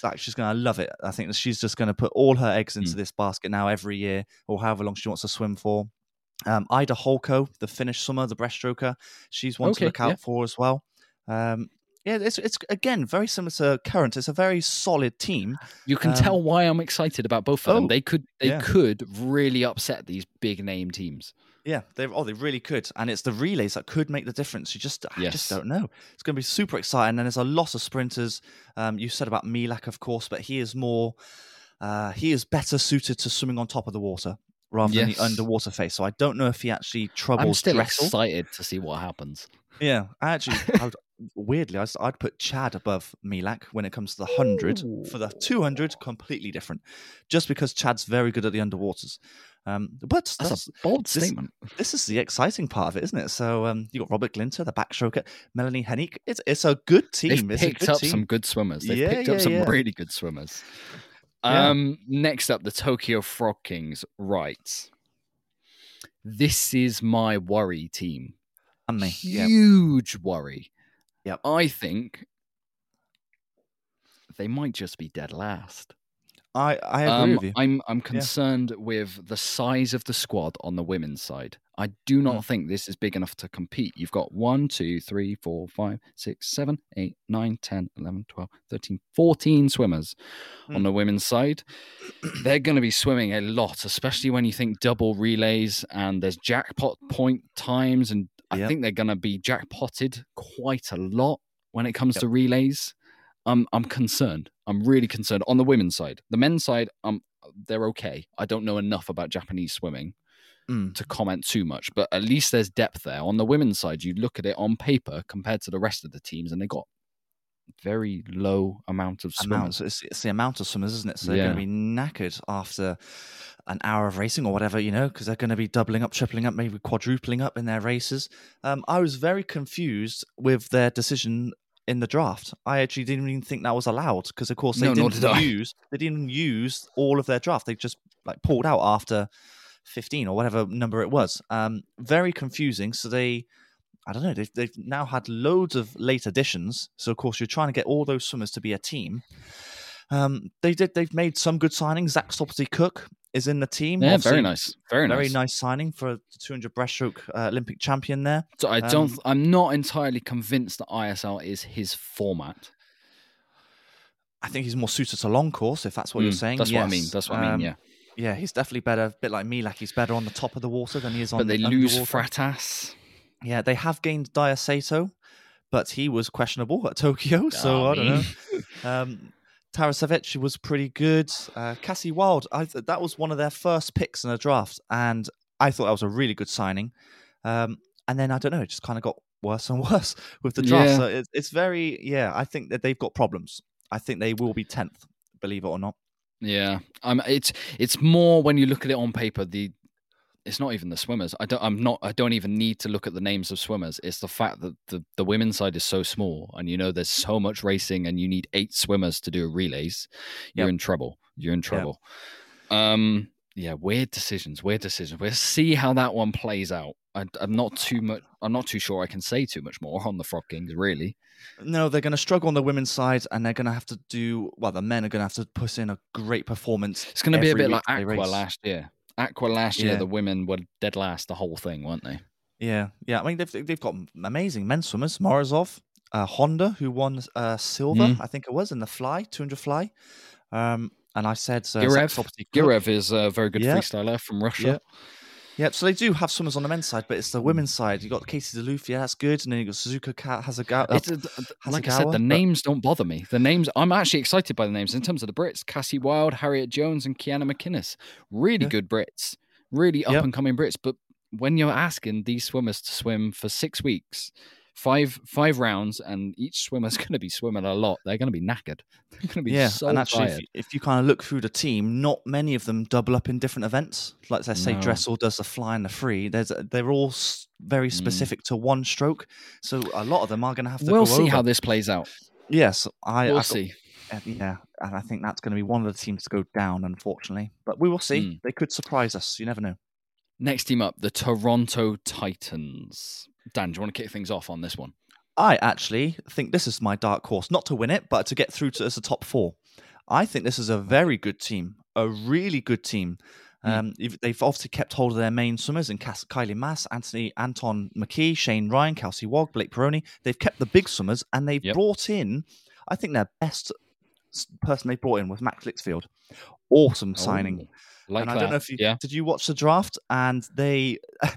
love it. I think that she's just going to put all her eggs into this basket now every year, or however long she wants to swim for. Ida Holko, the Finnish swimmer, the breaststroker, she's one to look out for as well. It's again very similar to Current. It's a very solid team. You can tell why I'm excited about both of them. They could really upset these big name teams. Yeah, they really could, and it's the relays that could make the difference. I just don't know. It's going to be super exciting, and there's a lot of sprinters. You said about Milak, of course, but he is more. He is better suited to swimming on top of the water rather than the underwater phase. So I don't know if he actually troubles. I'm still excited to see what happens. Yeah, weirdly, I'd put Chad above Milak when it comes to the 100. For the 200, completely different. Just because Chad's very good at the underwaters. But that's a bold statement. This is the exciting part of it, isn't it? So you got Robert Glinter, the backstroker, Melanie Hennig. It's a good team. They've picked up some good swimmers. They've picked up some really good swimmers. Next up, the Tokyo Frog Kings. Right. This is my worry team. And me. Huge worry. Yep. I think they might just be dead last. I agree with you. I'm concerned with the size of the squad on the women's side. I do not think this is big enough to compete. You've got 1, 2, 3, 4, 5, 6, 7, 8, 9, 10, 11, 12, 13, 14 swimmers on the women's side. They're going to be swimming a lot, especially when you think double relays and there's jackpot point times. And I think they're going to be jackpotted quite a lot when it comes to relays. I'm concerned. I'm really concerned on the women's side. The men's side, they're okay. I don't know enough about Japanese swimming to comment too much, but at least there's depth there. On the women's side, you look at it on paper compared to the rest of the teams, and they got very low amount of swimmers. It's the amount of swimmers, isn't it? So they're going to be knackered after an hour of racing or whatever, because they're going to be doubling up, tripling up, maybe quadrupling up in their races. I was very confused with their decision in the draft. I actually didn't even think that was allowed because, of course, they didn't use all of their draft. They just pulled out after 15 or whatever number it was. Very confusing. So I don't know. They've now had loads of late additions. So of course you're trying to get all those swimmers to be a team. They've made some good signings. Zach Stopsy-Cook is in the team. Yeah, very nice. Very nice signing for the 200 breaststroke Olympic champion there. So I'm not entirely convinced that ISL is his format. I think he's more suited to long course, if that's what you're saying. That's what I mean. That's what I mean. Yeah. Yeah, he's definitely better. A bit like Milak, he's better on the top of the water than he is on. But they lose Fratas. Yeah, they have gained Daya Sato, but he was questionable at Tokyo, so I don't know. Tarasevic was pretty good. Cassie Wild, that was one of their first picks in the draft, and I thought that was a really good signing. And then, I don't know, it just kind of got worse and worse with the draft. Yeah. So it's very, I think that they've got problems. I think they will be 10th, believe it or not. Yeah, it's more when you look at it on paper. It's not even the swimmers. I don't even need to look at the names of swimmers. It's the fact that the women's side is so small, and there's so much racing, and you need 8 swimmers to do relays. You're in trouble. You're in trouble. Yep. Weird decisions. We'll see how that one plays out. I'm not too sure I can say too much more on the Frog Kings, really. No, they're going to struggle on the women's side, and they're going to have to the men are going to have to put in a great performance. It's going to be a bit like Aqua last year. The women were dead last the whole thing, weren't they? Yeah. I mean, they've got amazing men swimmers. Morozov, Honda, who won silver, I think it was, in the 200 fly. And I said... Girev is a very good freestyler from Russia. Yeah, so they do have swimmers on the men's side, but it's the women's side. You got Casey Duluth, that's good, and then you got Suzuka Hasegawa. Like I said, the names don't bother me. The names, I'm actually excited by the names in terms of the Brits: Cassie Wild, Harriet Jones, and Kiana McInnes. Really good Brits, really up and coming Brits. But when you're asking these swimmers to swim for 6 weeks, five rounds, and each swimmer's going to be swimming a lot, they're going to be knackered. They're going to be so and actually, tired. If you kind of look through the team, not many of them double up in different events. Like let's say Dressel does the fly and the free. They're all very specific to one stroke, so a lot of them are going to have to. We'll see how this plays out. Yes, we'll see. Yeah, and I think that's going to be one of the teams to go down, unfortunately. But we will see. They could surprise us. You never know. Next team up, the Toronto Titans. Dan, do you want to kick things off on this one? I actually think this is my dark horse, not to win it, but to get through to as a top 4. I think this is a very good team, a really good team. They've obviously kept hold of their main swimmers in Kylie Mass, Anton McKee, Shane Ryan, Kelsey Wog, Blake Peroni. They've kept the big swimmers, and they've brought in, I think their best person they brought in was Max Litchfield. Awesome signing. I don't know if did you watch the draft? And they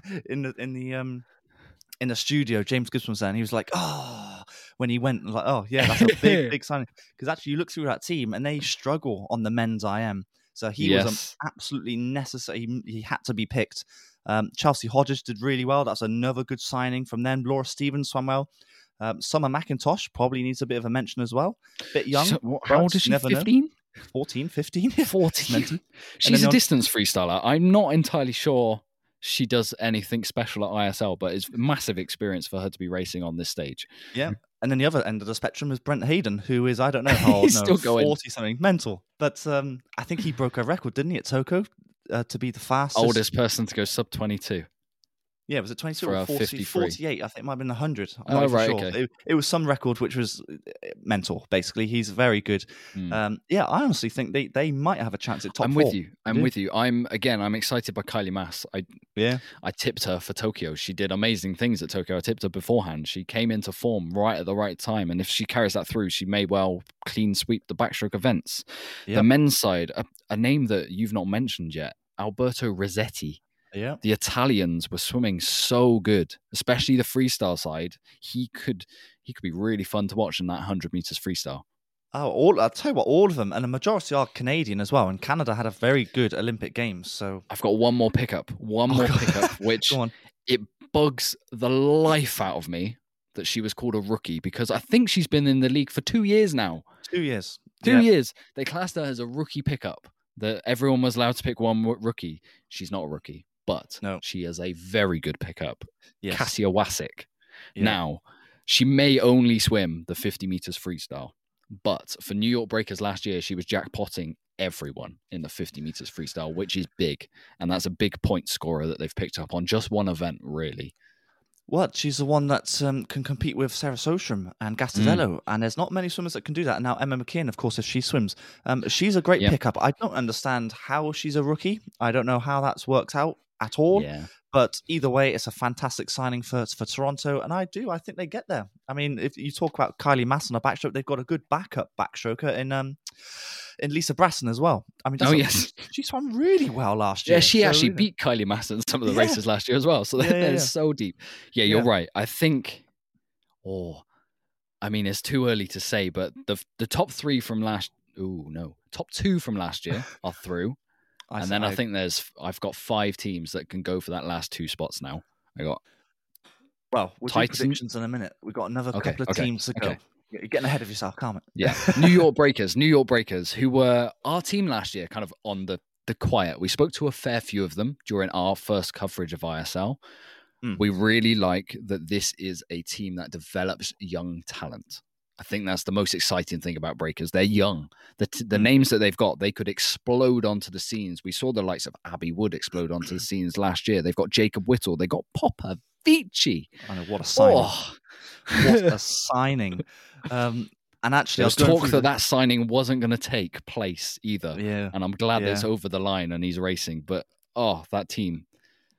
in the studio, James Gibson was there, and he was like, when he went, like, that's a big signing. Because actually, you look through that team, and they struggle on the men's IM. So he was absolutely necessary. He had to be picked. Chelsea Hodges did really well. That's another good signing from them. Laura Stevens swam well. Summer McIntosh probably needs a bit of a mention as well. Bit young. How old is she? 15? 14, 15? 14. She's a distance freestyler. I'm not entirely sure she does anything special at ISL, but it's massive experience for her to be racing on this stage. Yeah. And then the other end of the spectrum is Brent Hayden, who is, I don't know how old, still going. 40 something, mental. But I think he broke a record, didn't he, at Tokyo, to be the fastest. Oldest person to go sub 22. Yeah, was it 22 or 40, 48? I think it might have been 100. Oh, right, sure. Okay. It was some record which was mental, basically. He's very good. I honestly think they might have a chance at top 4. I'm with you. I'm excited by Kylie Mass. I tipped her for Tokyo. She did amazing things at Tokyo. I tipped her beforehand. She came into form right at the right time. And if she carries that through, she may well clean sweep the backstroke events. Yep. The men's side, a name that you've not mentioned yet, Alberto Rossetti. Yeah, the Italians were swimming so good, especially the freestyle side. He could be really fun to watch in that 100 meters freestyle. I'll tell you what, all of them, and the majority are Canadian as well. And Canada had a very good Olympic Games. So I've got one more pickup, which it bugs the life out of me that she was called a rookie, because I think she's been in the league for 2 years now. 2 years. 2 years. They classed her as a rookie pickup. Everyone was allowed to pick one rookie. She's not a rookie, but no. she is a very good pickup. Yes. Cassia Wasick. Yeah. Now, she may only swim the 50 meters freestyle, but for New York Breakers last year, she was jackpotting everyone in the 50 meters freestyle, which is big. And that's a big point scorer that they've picked up on just one event, really. What? She's the one that can compete with Sarah Sostrom and Gastadello, and there's not many swimmers that can do that. And now Emma McKeon, of course, if she swims, she's a great pickup. I don't understand how she's a rookie. I don't know how that's worked out at all. Yeah. But either way, it's a fantastic signing for Toronto, and I think they get there. I mean, if you talk about Kylie Mass on a backstroke, they've got a good backup backstroker in Lisa Brasson as well. I mean, she swam really well last year. Yeah, she actually beat Kylie Mass in some of the races last year as well. So they're so deep. Yeah, you're right. I think, it's too early to say, but the top three from top two from last year are through. I think I've got 5 teams that can go for that last 2 spots now. We'll do predictions in a minute. We've got another couple of teams to go. Okay. You're getting ahead of yourself, calm it. Yeah. New York Breakers, who were our team last year, kind of on the quiet. We spoke to a fair few of them during our first coverage of ISL. We really like that this is a team that develops young talent. I think that's the most exciting thing about Breakers. They're young. The names that they've got, they could explode onto the scenes. We saw the likes of Abby Wood explode onto the scenes last year. They've got Jacob Whittle. They got Popper Vici. I know, what a signing. What a signing. And actually, there was talk that signing wasn't going to take place either. Yeah. And I'm glad it's over the line and he's racing. But, that team.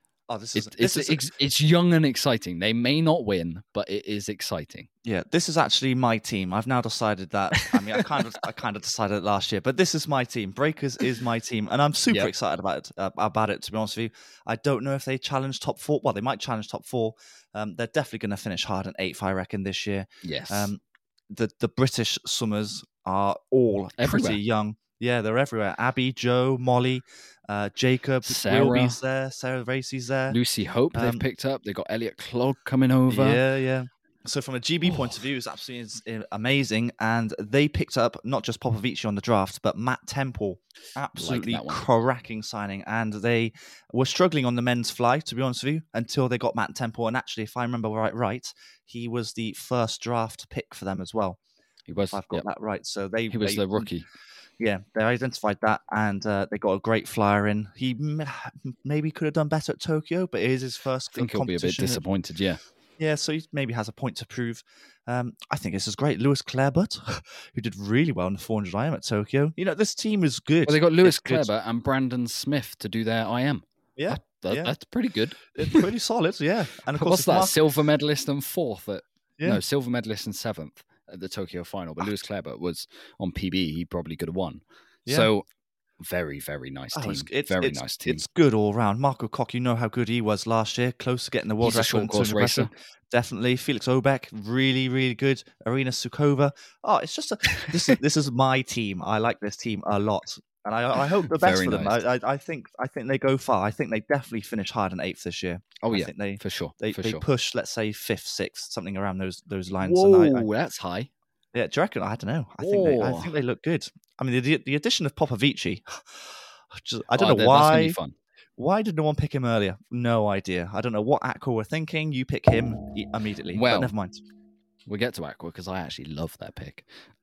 It's young and exciting. They may not win, but it is exciting. Yeah, this is actually my team. I've now decided that. I mean, I kind of decided it last year, but this is my team. Breakers is my team, and I'm super excited about it. To be honest with you, I don't know if they challenge top 4. Well, they might challenge top 4. They're definitely going to finish hard in 8th, I reckon, this year. Yes. The British swimmers are all pretty young. Yeah, they're everywhere. Abby, Joe, Molly, Jacob, Wilby's there, Sarah Racy's there. Lucy Hope they've picked up. They've got Elliot Clogg coming over. Yeah. So from a GB point of view, it's absolutely amazing. And they picked up not just Popovici on the draft, but Matt Temple. Absolutely cracking signing. And they were struggling on the men's fly, to be honest with you, until they got Matt Temple. And actually, if I remember right, he was the first draft pick for them as well. He was. I've got that right. So he was the rookie. Yeah, they identified that, and they got a great flyer in. He maybe could have done better at Tokyo, but it is his first competition. I think he'll be a bit disappointed, Yeah, so he maybe has a point to prove. I think this is great. Lewis Clarebut, who did really well in the 400 IM at Tokyo. This team is good. Well, they got Lewis Clarebut and Brandon Smith to do their IM. Yeah. That's pretty good. It's pretty solid, yeah. And of course, what's that? Silver medalist and 4th No, silver medalist and 7th. At the Tokyo final, but Lewis Clarebut was on PB. He probably could have won. Yeah. So very, very nice team. Nice team. It's good all round. Marco Koch, you know how good he was last year, close to getting the world record. Short course racer. Definitely. Felix Obeck, really, really good. Arina Sukova. It's just this is my team. I like this team a lot. And I hope the best for them. I think they go far. I think they definitely finish hard in 8th this year. Oh, yeah, for sure. They push, let's say, 5th, 6th, something around those lines. Whoa, that's high. Yeah, do you reckon? I don't know. I think they look good. I mean, the addition of Popovici, I don't know why. That's gonna be fun. Why did no one pick him earlier? No idea. I don't know what Aqua were thinking. You pick him immediately. Well, but never mind. We'll get to Aqua because I actually love that pick.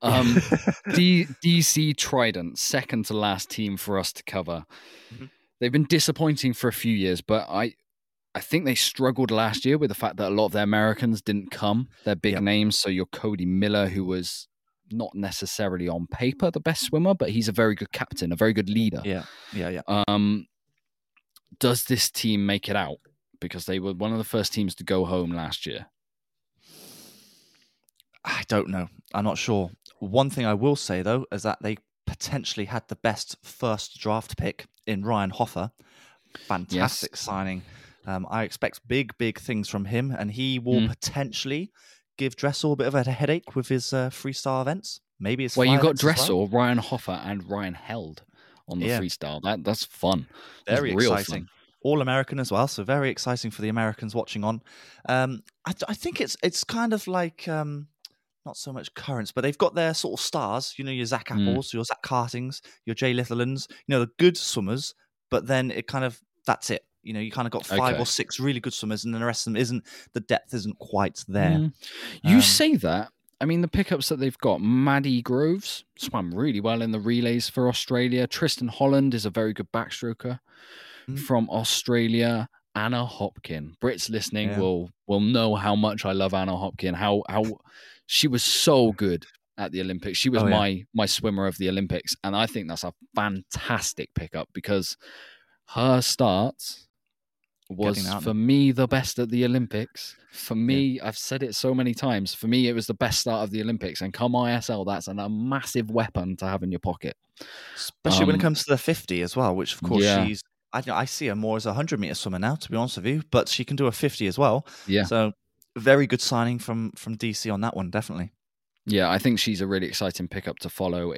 DC Trident, second to last team for us to cover. Mm-hmm. They've been disappointing for a few years, but I think they struggled last year with the fact that a lot of their Americans didn't come. They're big names. So your Cody Miller, who was not necessarily on paper the best swimmer, but he's a very good captain, a very good leader. Yeah. Does this team make it out? Because they were one of the first teams to go home last year. I don't know. I'm not sure. One thing I will say, though, is that they potentially had the best first draft pick in Ryan Hoffer. Fantastic signing. I expect big things from him, and he will potentially give Dressel a bit of a headache with his freestyle events. Maybe it's you got Dressel, Ryan Hoffer, and Ryan Held on the freestyle. That's fun. Very exciting. Fun. All American as well, so very exciting for the Americans watching on. I think it's kind of like not so much currents, but they've got their sort of stars. You know, your Zach Apples, your Zach Cartings, your Jay Litherlands. You know, the good swimmers. But then it kind of that's it. You know, you kind of got 5 or 6 really good swimmers, and then the rest of them the depth isn't quite there. You say that. I mean, the pickups that they've got, Maddie Groves swam really well in the relays for Australia. Tristan Holland is a very good backstroker from Australia. Anna Hopkin. Brits listening will know how much I love Anna Hopkin, how she was so good at the Olympics. She was my swimmer of the Olympics, and I think that's a fantastic pickup because her start was, for me, the best at the Olympics. For me, I've said it so many times, for me, it was the best start of the Olympics. And come ISL, that's a massive weapon to have in your pocket. Especially when it comes to the 50 as well, which, of course, she's... I see her more as a 100-meter swimmer now, to be honest with you, but she can do a 50 as well. Yeah. So, very good signing from DC on that one, definitely. Yeah, I think she's a really exciting pickup to follow.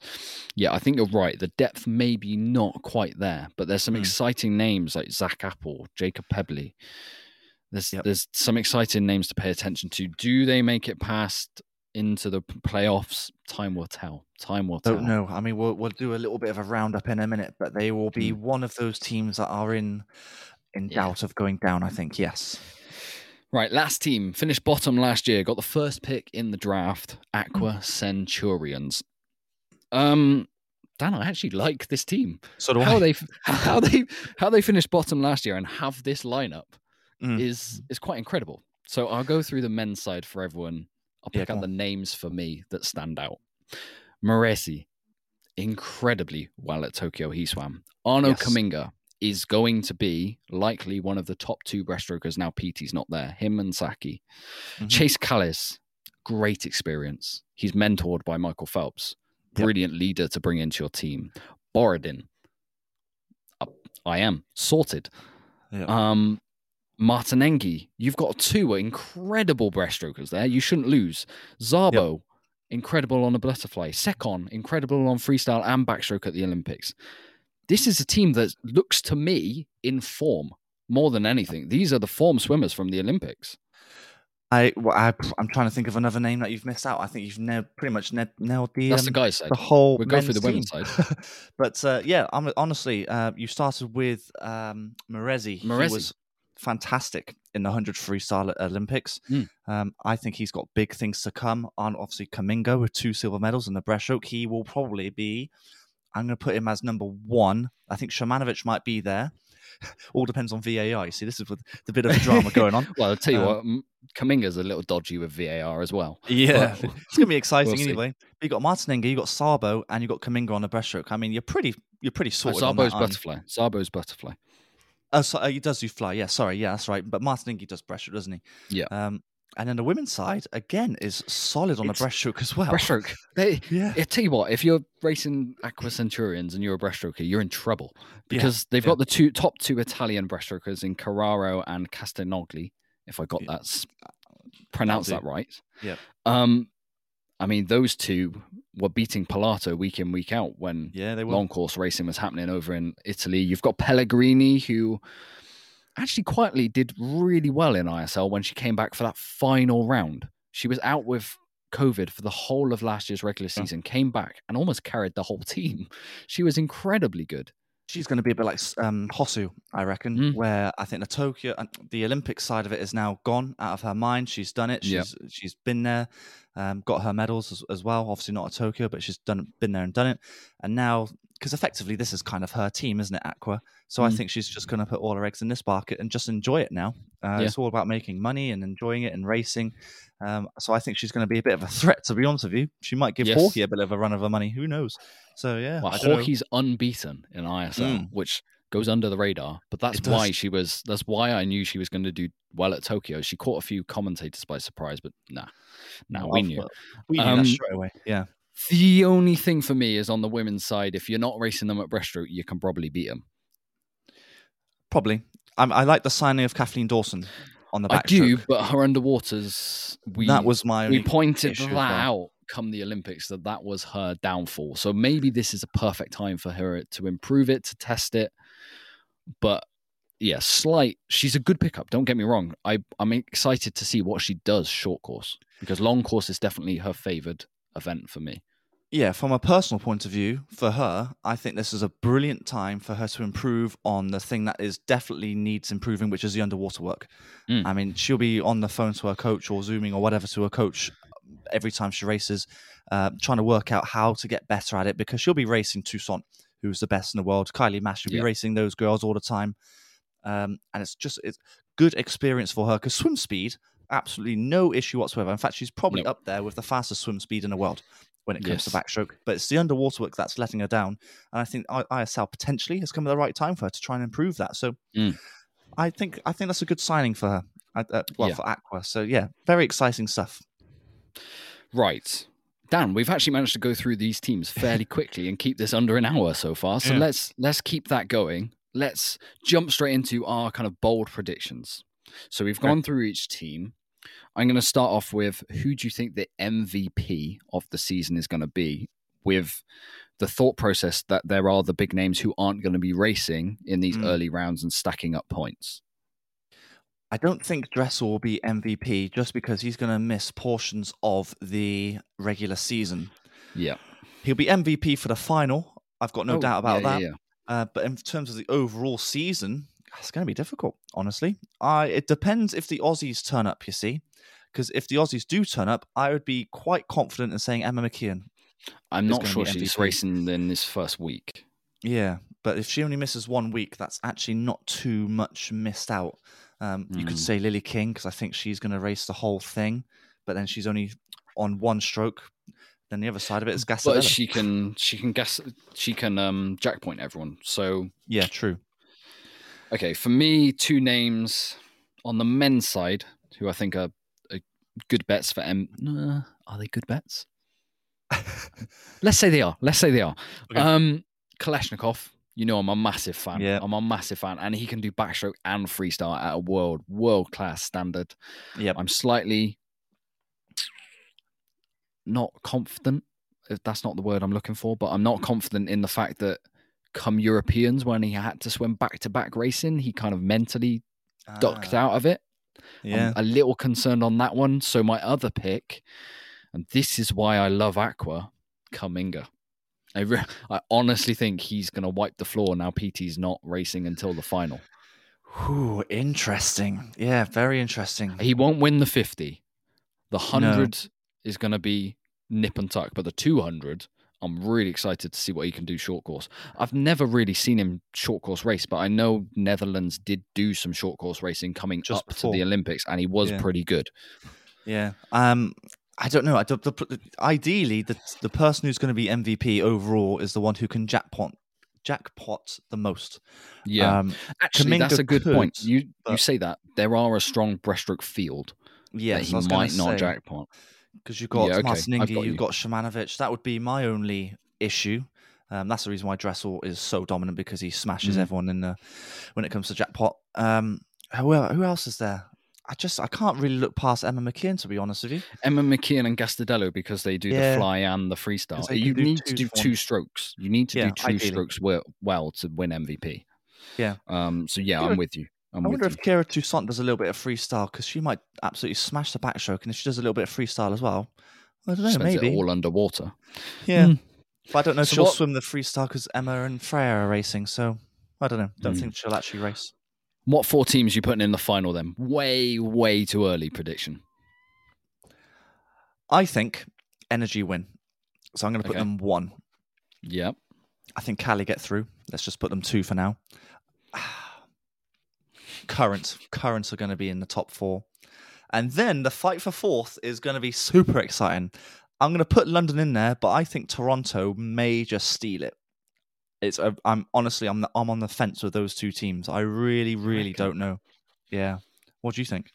I think you're right. The depth maybe not quite there, but there's some exciting names like Zach Apple, Jacob Pebley. There's some exciting names to pay attention to. Do they make it past into the playoffs? Time will tell. Don't know. I mean, we'll do a little bit of a roundup in a minute, but they will be one of those teams that are in doubt of going down, I think, yes. Right, last team finished bottom last year. Got the first pick in the draft. Aqua Centurions. Dan, I actually like this team. So do I. How they finished bottom last year and have this lineup is quite incredible. So I'll go through the men's side for everyone. I'll pick out the names for me that stand out. Moresi, incredibly well at Tokyo he swam. Arno Kaminga is going to be likely one of the top 2 breaststrokers now Petey's not there. Him and Saki. Chase Callis, great experience. He's mentored by Michael Phelps. Brilliant leader to bring into your team. Borodin, I am sorted. Martinengi, you've got 2 incredible breaststrokers there. You shouldn't lose. Zabo, incredible on the butterfly. Sekon, incredible on freestyle and backstroke at the Olympics. This is a team that looks to me in form more than anything. These are the form swimmers from the Olympics. I'm trying to think of another name that you've missed out. I think you've pretty much nailed the. That's the guy's side. The whole. We'll go through the women's side. But honestly, you started with Moresi. He was fantastic in the 100 freestyle at Olympics. I think he's got big things to come. On obviously Kaminga with 2 silver medals in the breaststroke. He will probably be. I'm going to put him as number 1. I think Shamanovic might be there. All depends on VAR. You see, this is with the bit of drama going on. Well, I'll tell you what, Kaminga's a little dodgy with VAR as well. Yeah, it's going to be exciting anyway. You got Martinengi, you got Sabo, and you got Kaminga on the breaststroke. I mean, you're pretty sorted. Zabo's butterfly. Oh, so he does do fly. Yeah, sorry. Yeah, that's right. But Martinengi does breaststroke, doesn't he? Yeah. And then the women's side, again, is solid on the breaststroke as well. Breaststroke. I tell you what, if you're racing Aqua Centurions and you're a breaststroker, you're in trouble. Because they've got the top 2 Italian breaststrokers in Carraro and Castagnoli, if I got that, pronounced that right. Yeah. I mean, those 2 were beating Pilato week in, week out when long course racing was happening over in Italy. You've got Pellegrini, who actually quietly did really well in ISL when she came back for that final round. She was out with COVID for the whole of last year's regular season, came back and almost carried the whole team. She was incredibly good. She's going to be a bit like Hosu, I reckon, where I think the Olympic side of it is now gone out of her mind. She's done it. She's been there, got her medals as well. Obviously not at Tokyo, but she's been there and done it. And now, because effectively this is kind of her team, isn't it, Aqua? So I think she's just going to put all her eggs in this basket and just enjoy it now. It's all about making money and enjoying it and racing. So I think she's going to be a bit of a threat, to be honest with you. She might give Hawkeye a bit of a run of her money. Who knows? So, yeah. Well, Hawkeye's unbeaten in ISL, which goes under the radar. But that's why I knew she was going to do well at Tokyo. She caught a few commentators by surprise, but we knew. We knew that straight away, yeah. The only thing for me is on the women's side, if you're not racing them at breaststroke, you can probably beat them. Probably. I like the signing of Kathleen Dawson on the backstroke. I do, but her underwaters, we pointed that out come the Olympics, that was her downfall. So maybe this is a perfect time for her to improve it, to test it. But She's a good pickup. Don't get me wrong. I'm excited to see what she does short course, because long course is definitely her favoured event for me. Yeah, from a personal point of view, for her, I think this is a brilliant time for her to improve on the thing that is definitely needs improving, which is the underwater work. I mean, she'll be on the phone to her coach or Zooming or whatever to her coach every time she races, trying to work out how to get better at it, because she'll be racing Toussaint, who's the best in the world. Kylie Mash will be racing those girls all the time. And it's good experience for her, because swim speed, absolutely no issue whatsoever. In fact, she's probably up there with the fastest swim speed in the world when it comes to backstroke. But it's the underwater work that's letting her down. And I think ISL potentially has come at the right time for her to try and improve that. So I think that's a good signing for her. For Aqua. So yeah, very exciting stuff. Right. Dan, we've actually managed to go through these teams fairly quickly and keep this under an hour so far. So let's keep that going. Let's jump straight into our kind of bold predictions. So we've gone through each team. I'm going to start off with, who do you think the MVP of the season is going to be, with the thought process that there are the big names who aren't going to be racing in these early rounds and stacking up points? I don't think Dressel will be MVP just because he's going to miss portions of the regular season. Yeah. He'll be MVP for the final. I've got no doubt about that. Yeah. But in terms of the overall season, it's going to be difficult, honestly. It depends if the Aussies turn up, you see. Because if the Aussies do turn up, I would be quite confident in saying Emma McKeon. I'm not sure she's racing in this first week. Yeah, but if she only misses 1 week, that's actually not too much missed out. You could say Lily King, because I think she's going to race the whole thing, but then she's only on one stroke. Then the other side of it is Gassadella. But she can jack point everyone. So yeah, true. Okay, for me, two names on the men's side who I think are good bets for are they good bets? Let's say they are. Okay. Kalashnikov, you know I'm a massive fan. Yeah. I'm a massive fan, and he can do backstroke and freestyle at a world-class standard. Yep. I'm slightly not confident, if that's not the word I'm looking for, but I'm not confident in the fact that come Europeans, when he had to swim back-to-back racing, he kind of mentally ducked out of it. Yeah. I'm a little concerned on that one. So my other pick, and this is why I love Aqua, Kuminga. I honestly think he's going to wipe the floor now PT's not racing until the final. Ooh, interesting. Yeah, very interesting. He won't win the 50. The 100 is going to be nip and tuck, but the 200, I'm really excited to see what he can do short course. I've never really seen him short course race, but I know Netherlands did do some short course racing coming just up to the Olympics, and he was pretty good. Yeah. I don't know. Ideally, the person who's going to be MVP overall is the one who can jackpot the most. Yeah. Actually, Kuminga that's a good point. You say that. There are a strong breaststroke field. Yeah, he might not jackpot. Because you've got Marcininghi, you've got Shimanovic. That would be my only issue. That's the reason why Dressel is so dominant, because he smashes everyone when it comes to jackpot. Who else is there? I can't really look past Emma McKeon, to be honest with you. Emma McKeon and Gastadello, because they do the fly and the freestyle. You need to do two strokes. You need to do two strokes well to win MVP. Yeah. I'm with you. I wonder if Kira Toussaint does a little bit of freestyle, because she might absolutely smash the backstroke, and if she does a little bit of freestyle as well, I don't know, maybe. It all underwater. Yeah. But I don't know if she'll swim the freestyle, because Emma and Freya are racing, so I don't know. Don't think she'll actually race. What 4 teams are you putting in the final then? Way, way too early prediction. I think Energy win. So I'm going to put them 1. Yep. I think Cali get through. Let's just put them 2 for now. Currents are going to be in the top 4. And then the fight for 4th is going to be super exciting. I'm going to put London in there, but I think Toronto may just steal it. I'm on the fence with those 2 teams. I really don't know. Yeah. What do you think?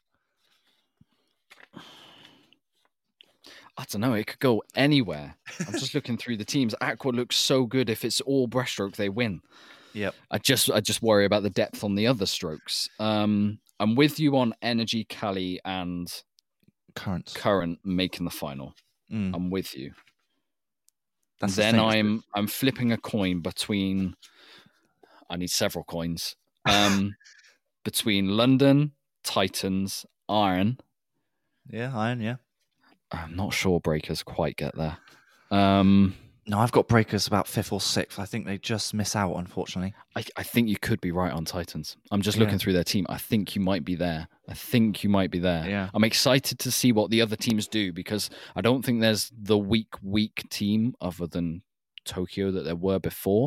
I don't know. It could go anywhere. I'm just looking through the teams. Aqua looks so good. If it's all breaststroke, they win. Yep. I just worry about the depth on the other strokes. I'm with you on Energy, Cali, and Current making the final. I'm with you. Then I'm flipping a coin between. I need several coins. between London, Titans, Iron. Yeah, Iron, yeah. I'm not sure Breakers quite get there. No, I've got Breakers about 5th or 6th. I think they just miss out, unfortunately. I think you could be right on Titans. I'm just looking through their team. I think you might be there. Yeah. I'm excited to see what the other teams do, because I don't think there's the weak team other than Tokyo that there were before.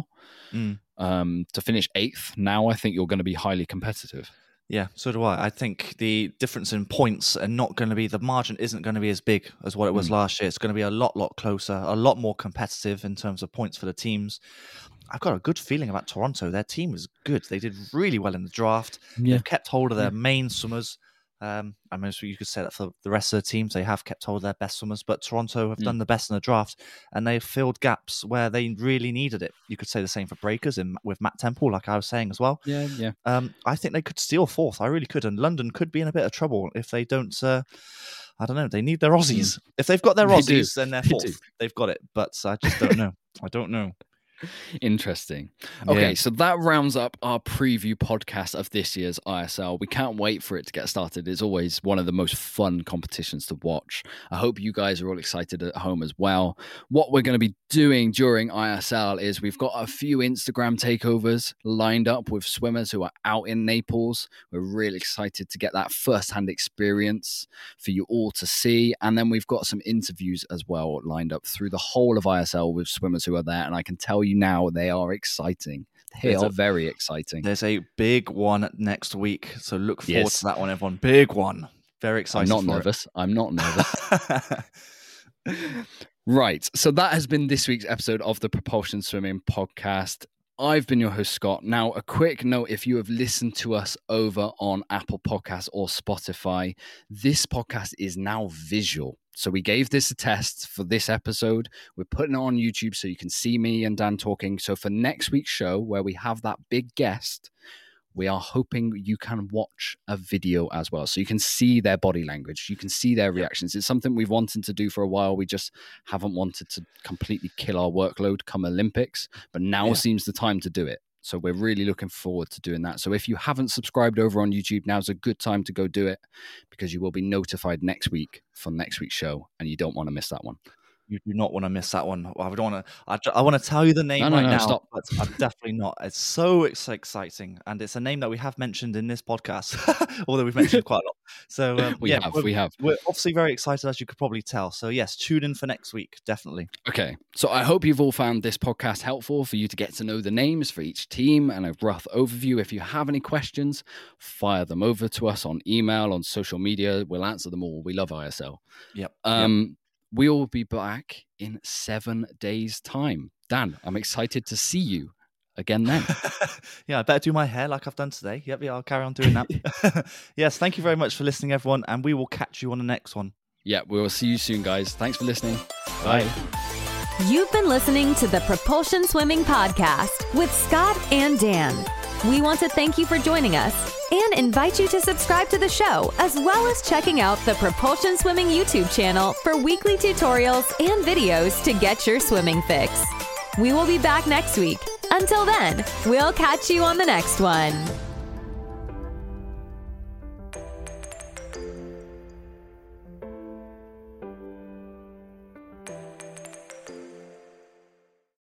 To finish 8th, now I think you're going to be highly competitive. Yeah, so do I. I think the difference in points are not going to be, the margin isn't going to be as big as what it was last year. It's going to be a lot closer, a lot more competitive in terms of points for the teams. I've got a good feeling about Toronto. Their team is good. They did really well in the draft. They've kept hold of their main swimmers. I mean, so you could say that for the rest of the teams, they have kept hold of their best swimmers, but Toronto have done the best in the draft, and they've filled gaps where they really needed it. You could say the same for Breakers with Matt Temple, like I was saying as well. Yeah. I think they could steal 4th. I really could, and London could be in a bit of trouble if they don't. I don't know. They need their Aussies. If they've got their Aussies, then they're 4th. They've got it, but I just don't know. I don't know. Interesting. Okay, so that rounds up our preview podcast of this year's ISL. We can't wait for it to get started. It's always one of the most fun competitions to watch. I hope you guys are all excited at home as well. What we're going to be doing during ISL is we've got a few Instagram takeovers lined up with swimmers who are out in Naples. We're really excited to get that first-hand experience for you all to see. And then we've got some interviews as well lined up through the whole of ISL with swimmers who are there. And I can tell you now, they are exciting. They are very exciting. There's a big one next week, so look forward to that one, everyone. Big one. Very excited. I'm not nervous. Right. So that has been this week's episode of the Propulsion Swimming Podcast. I've been your host, Scott. Now, a quick note, if you have listened to us over on Apple Podcasts or Spotify, this podcast is now visual. So we gave this a test for this episode. We're putting it on YouTube so you can see me and Dan talking. So for next week's show, where we have that big guest, we are hoping you can watch a video as well. So you can see their body language. You can see their reactions. It's something we've wanted to do for a while. We just haven't wanted to completely kill our workload come Olympics. But now seems the time to do it. So we're really looking forward to doing that. So if you haven't subscribed over on YouTube, now's a good time to go do it, because you will be notified next week for next week's show, and you don't want to miss that one. You do not want to miss that one. I don't want to. I want to tell you the name now. Stop. But I'm definitely not. It's so exciting, and it's a name that we have mentioned in this podcast, although we've mentioned quite a lot. So we have. We're obviously very excited, as you could probably tell. So yes, tune in for next week, definitely. Okay. So I hope you've all found this podcast helpful for you to get to know the names for each team and a rough overview. If you have any questions, fire them over to us on email, on social media. We'll answer them all. We love ISL. Yep. We will be back in 7 days' time. Dan, I'm excited to see you again then. Yeah, I better do my hair like I've done today. Yep, I'll carry on doing that. Yes, thank you very much for listening, everyone, and we will catch you on the next one. Yeah, we will see you soon, guys. Thanks for listening. Bye. You've been listening to the Propulsion Swimming Podcast with Scott and Dan. We want to thank you for joining us and invite you to subscribe to the show, as well as checking out the Propulsion Swimming YouTube channel for weekly tutorials and videos to get your swimming fix. We will be back next week. Until then, we'll catch you on the next one.